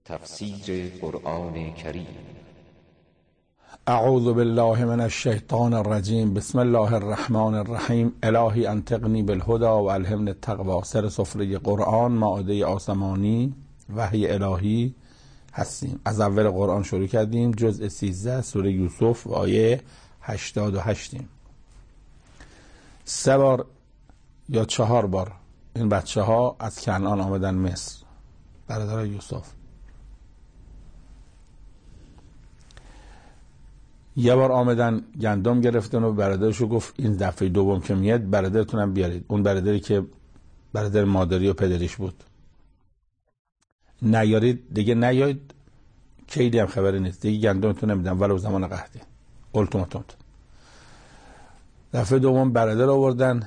تفسیر قرآن کریم. اعوذ بالله من الشیطان الرجیم. بسم الله الرحمن الرحیم. الهی انطقنی بالهدی و الهمنی التقوی. سر سفره قرآن، مائده آسمانی، وحی الهی هستیم. از اول قرآن شروع کردیم. جزء 13 سوره یوسف و آیه 88. 3 بار یا 4 بار این بچه ها از کنعان آمدن مصر، برادر یوسف. یه بار آمدن گندم گرفتن و برادرشو گفت این دفعه دوم که میاد برادرتونم بیارید. اون برادری که برادر مادری و پدریش بود. نیارید دیگه نیاید، کیدی هم خبری نیست دیگه، گندمتون نمیدم ولو زمان قحطی. التماتوم. دفعه دوم برادر آوردن.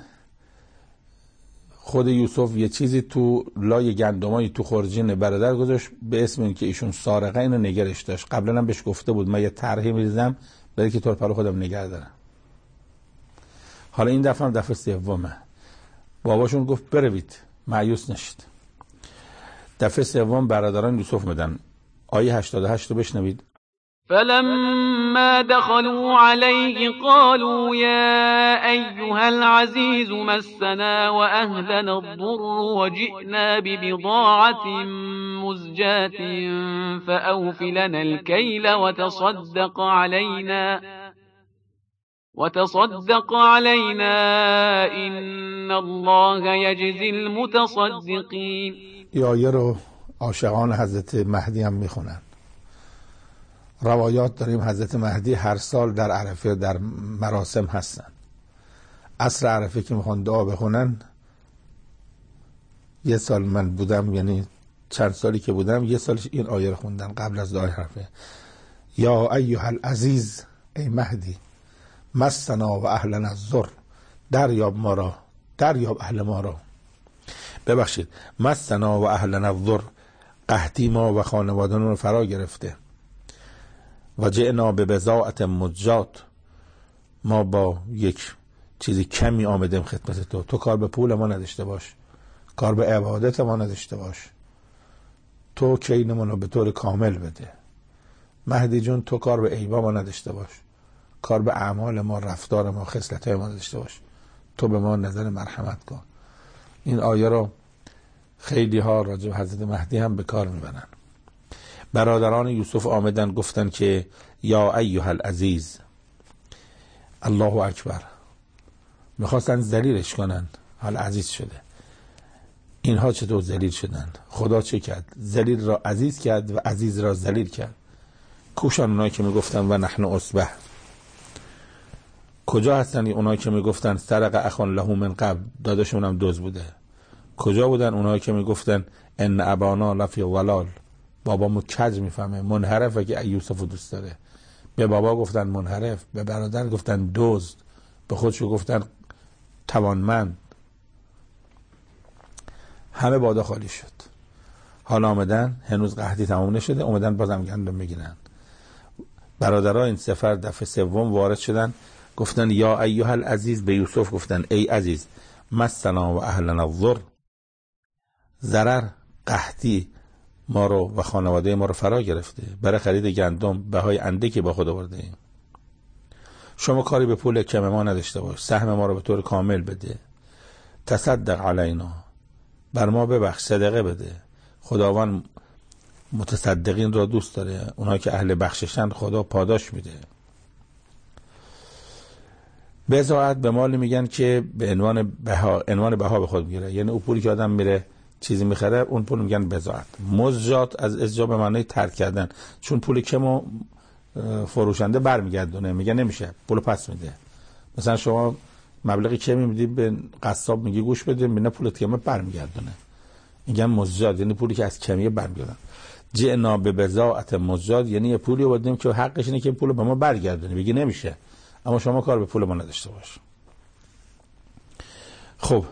خود یوسف یه چیزی تو لای گندمای تو خورجین برادر گذاشت به اسم این که ایشون سارقه، اینو نگرش داشت. قبلا هم بهش گفته بود من یه طرحی میریزم برای که طور پلو خودم نگه دارم. حالا این دفعه هم دفعه سومه. باباشون گفت بروید، مایوس نشید. دفعه سوم برادران یوسف میدن. آیه 88 رو بشنوید. فلما دخلوا عليه قالوا يا أيها العزيز مسنا وأهلنا الضر وجئنا ببضاعة مزجاة فأوف لنا الكيل وتصدق علينا إن الله يجزي المتصدقين. این آیه رو عاشقان حضرت مهدی هم میخونن. روایات داریم حضرت مهدی هر سال در عرفه در مراسم هستن. عصر عرفه که میخوان دعا بخونن، یه سال من بودم، یعنی چند سالی که بودم، یه سالش این آیه رو خوندن قبل از دعای عرفه. یا ایها العزیز، ای مهدی، مسنا و اهلنا الضر، دریاب ما را، دریاب اهل ما را. ببخشید، مسنا و اهلنا الضر، قحطی ما و خانواده‌مون رو فرا گرفته. و جئنا به بضاعت مزجات، ما با یک چیزی کمی آمدیم خدمت تو. تو کار به پول ما نداشته باش، کار به عبادت ما نداشته باش، تو کینمون رو به طور کامل بده. مهدی جون تو کار به عیبا ما نداشته باش، کار به اعمال ما، رفتار ما، خصلت‌های ما نداشته باش، تو به ما نظر مرحمت کن. این آیه رو خیلی ها راجع به حضرت مهدی هم به کار میبرن. برادران یوسف آمدن گفتن که یا ایها العزیز، الله اکبر. میخواستن ذلیلش کنن، حال عزیز شده. اینها چطور ذلیل شدن؟ خدا چه کرد؟ ذلیل را عزیز کرد و عزیز را ذلیل کرد. کوشان اونایی که میگفتن و نحن اصبح؟ کجا هستن اونایی که میگفتن سرق اخون له من قبل، داداشون هم دزد بوده؟ کجا بودن اونایی که میگفتن ان ابانا لفی ضلال، بابامو کج میفهمه، منحرفه که یوسفو دوست داره؟ به بابا گفتن منحرف، به برادر گفتن دزد، به خودشو گفتن توانمند. همه بادا خالی شد. حالا آمدن، هنوز قحطی تمام نشده، اومدن بازم گندم میگیرن. برادرها این سفر دفعه سوم وارد شدن، گفتن یا ایها العزیز، به یوسف گفتن ای عزیز، مسنا و اهلنا الضر، ضرر، قحطی ما رو و خانواده ما رو فرا گرفته. برای خرید گندم بهای اندکی با خود آورده ایم. شما کاری به پول کم ما نداشته باش، سهم ما رو به طور کامل بده. تصدق علینا، بر ما ببخش، صدقه بده. خداوند متصدقین را دوست داره، اونها که اهل بخششن خدا پاداش میده. بضاعت به مال میگن که به عنوان بها به خود میگیره، یعنی اون پولی که آدم میره چیزی میخره اون پول میگن بضاعت. مزجات از ازجا به معنی ترک کردن، چون پول کمو فروشنده برمیگردونه، میگه نمیشه، پولو پس میده. مثلا شما مبلغی کمی میدی به قصاب، میگی گوش بده، میگه پولت کمه، برمیگردونه. میگن مزجات، یعنی پولی که از کمیه برمیگردن. جئنا به بضاعت مزجات، یعنی یه پولی آوردیم که حقش اینه که پولو به ما برگردونه، میگه نمیشه، اما شما کار به پول ما نداشته باش. خب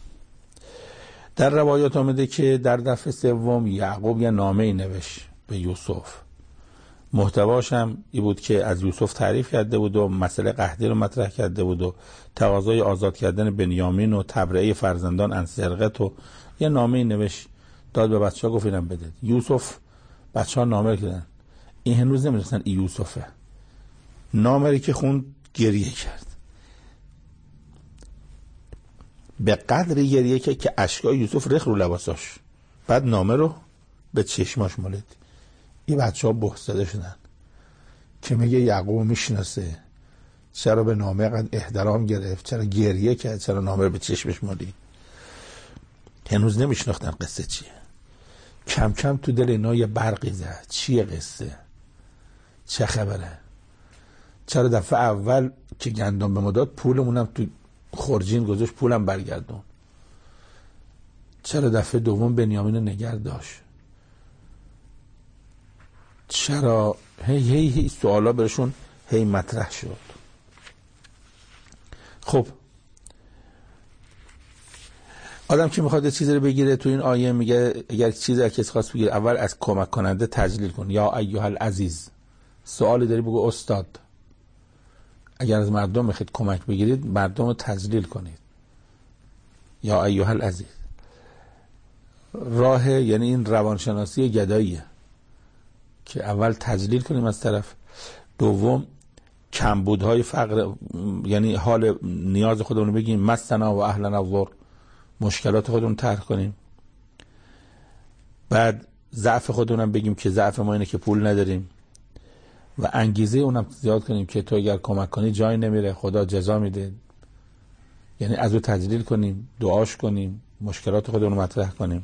در روایات آمده که در دفعه سوم یعقوب یه نامه‌ای نوشت به یوسف. محتواش هم این بود که از یوسف تعریف کرده بود و مسئله قحطی رو مطرح کرده بود و تقاضای آزاد کردن بنیامین و تبرئه فرزندان از سرقت و یه نامه‌ای نوشت داد به بچه‌ها، گفت اینم بده. یوسف بچه ها نامر کردن، این هنوز نمیدونستن این یوسفه. نامری که خوند گریه کرد، به قدری گریه که اشکای یوسف ریخت رو لباساش. بعد نامه رو به چشماش مالید. این بچه ها بحثده شدن که میگه یعقوب میشناسه، چرا به نامه قد احترام گرفت، چرا گریه کرد، چرا نامه رو به چشمش مالید. هنوز نمیشناختن قصه چیه. کم کم تو دل اینا یه برقی زد. چیه قصه؟ چه خبره؟ چرا دفعه اول که گندم به ما داد پولمونم تو خورجین گذاشت، پولم برگردون؟ چرا دفعه دوم بنیامین رو نگه داشت؟ چرا هی سوالا برشون هی مطرح شد. خب آدم که میخواد چیزی رو بگیره تو این آیه میگه اگر چیزی از کسی خواست بگیره اول از کمک کننده تجلیل کن. یا ایها العزیز، سوالی داری بگو استاد. اگر از مردم میخواید کمک بگیرید مردم رو تجلیل کنید. یا ایها العزیز راه، یعنی این روانشناسی گداییه که اول تجلیل کنیم از طرف دوم کمبودهای فقر، یعنی حال نیاز خودمون رو بگیم، مسنا و اهلنا الضر، مشکلات خودمون طرح کنیم. بعد ضعف خودمون بگیم که ضعف ما اینه که پول نداریم و انگیزه اونم زیاد کنیم که تو اگر کمک کنی جای نمیره، خدا جزا میده. یعنی از او تجلیل کنیم، دعاش کنیم، مشکلات خودمون رو مطرح کنیم.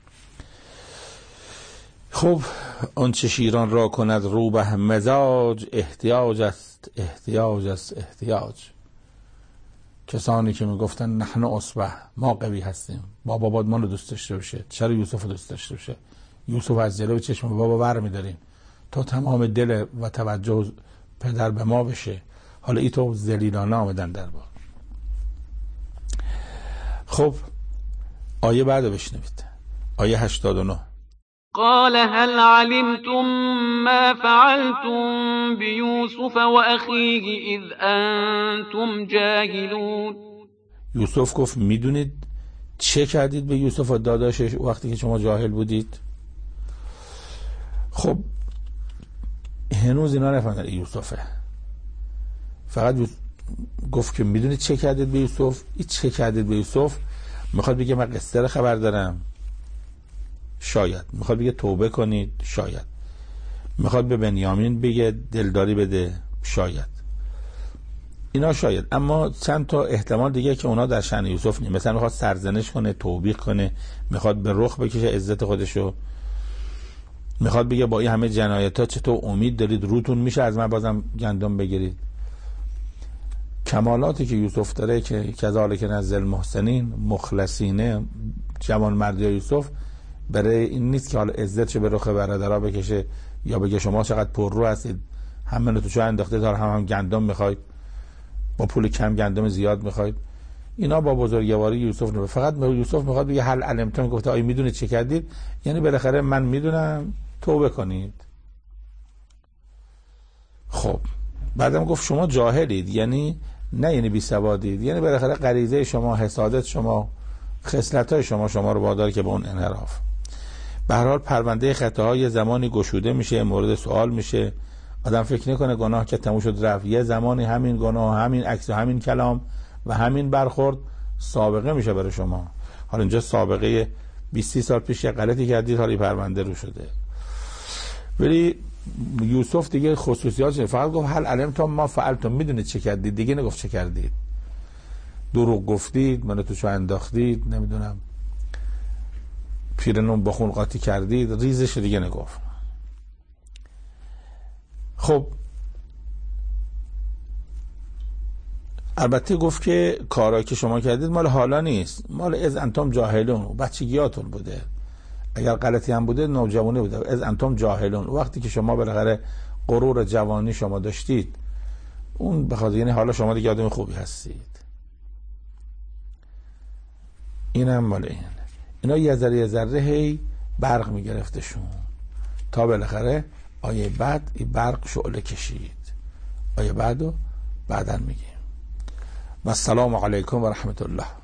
خب اون چه شیران را کند روبه مزاج، احتیاج است احتیاج است احتیاج. کسانی که میگفتن نحن اصبح، ما قوی هستیم، بابا باید ما رو دوست داشته باشه، چرا یوسف رو دوست داشته باشه؟ یوسف از جلوی چشم بابا ور میداریم تا تمام دل و توجه پدر به ما بشه. حالا ای تو ذلیلانه آمدن در بار. خب آیه بعد بشنوید، آیه 89. قال هل علمتم ما فعلتم بیوسف و اخیه اذ انتم جاهلون. یوسف گفت میدونید چه کردید به یوسف و داداشش وقتی که شما جاهل بودید؟ خب هنوز اینا نفهمیدن یوسفه. فقط گفت که میدونید چه کردید به یوسف. این چه کردید به یوسف میخواد بگه من قصه رو خبر دارم، شاید میخواد بگه توبه کنید، شاید میخواد به بنیامین بگه دلداری بده، شاید اینا شاید. اما چند تا احتمال دیگه که اونا در شأن یوسف نیست. مثلا میخواد سرزنش کنه، توبیخ کنه، میخواد به رخ بکشه عزت خودشو، میخواد بگه با این همه جنایت ها چطور امید دارید روتون میشه از من بازم گندم بگیرید. کمالاتی که یوسف داره که کذالک نجزی المحسنین، مخلصینه، جوان مردی یوسف، برای این نیست که حالا عزتشو به رخ برادرها بکشه یا بگه شما چقدر پررو هستید، همه تو چه انداخته دار، هم گندم میخواید، با پول کم گندم زیاد میخواید. اینا با بزرگواری یوسف نبود. فقط یوسف میخواد بگه هل علمتم، گفته آیا میدونید چه کردید؟ یعنی بالاخره من میدونم، توبه کنید. خب بعدم گفت شما جاهلید، یعنی نه یعنی بی سوادید، یعنی بالاخره غریزه شما، حسادت شما، خصلت‌های شما رو وادار که به اون انحراف. به هر حال پرونده خطاهای زمانی گشوده میشه، مورد سوال میشه. آدم فکر نکنه گناه که تموم شد رفت. یه زمانی همین گناه، همین عکس و همین کلام و همین برخورد سابقه میشه برای شما. حالا اینجا سابقه 20 سال پیش یه غلطی کردید، حالا پرونده رو شده. ولی یوسف دیگه خصوصیاتش فقط گفت هل علمتم ما فعلتم، میدونید چه کردید، دیگه نگفت چه کردید. دروغ گفتید، منو تو چه انداختید، نمیدونم پیرنون با خون قاطی کردید، ریزش دیگه نگفت. خب البته گفت که کارایی که شما کردید مال حالا نیست، مال از انتم جاهلون، بچگیاتون بوده. اگر غلطی هم بوده نوجوانی بوده. از انتم جاهلون، وقتی که شما بالاخره غرور جوانی شما داشتید، اون بخاطر یعنی حالا شما دیگه آدم خوبی هستید. اینم مال اینا یه ذره هی برق میگرفتشون تا بالاخره آیه بعد این برق شعله کشید. آیه بعدو بعدن میگیم. و السلام علیکم و رحمت الله.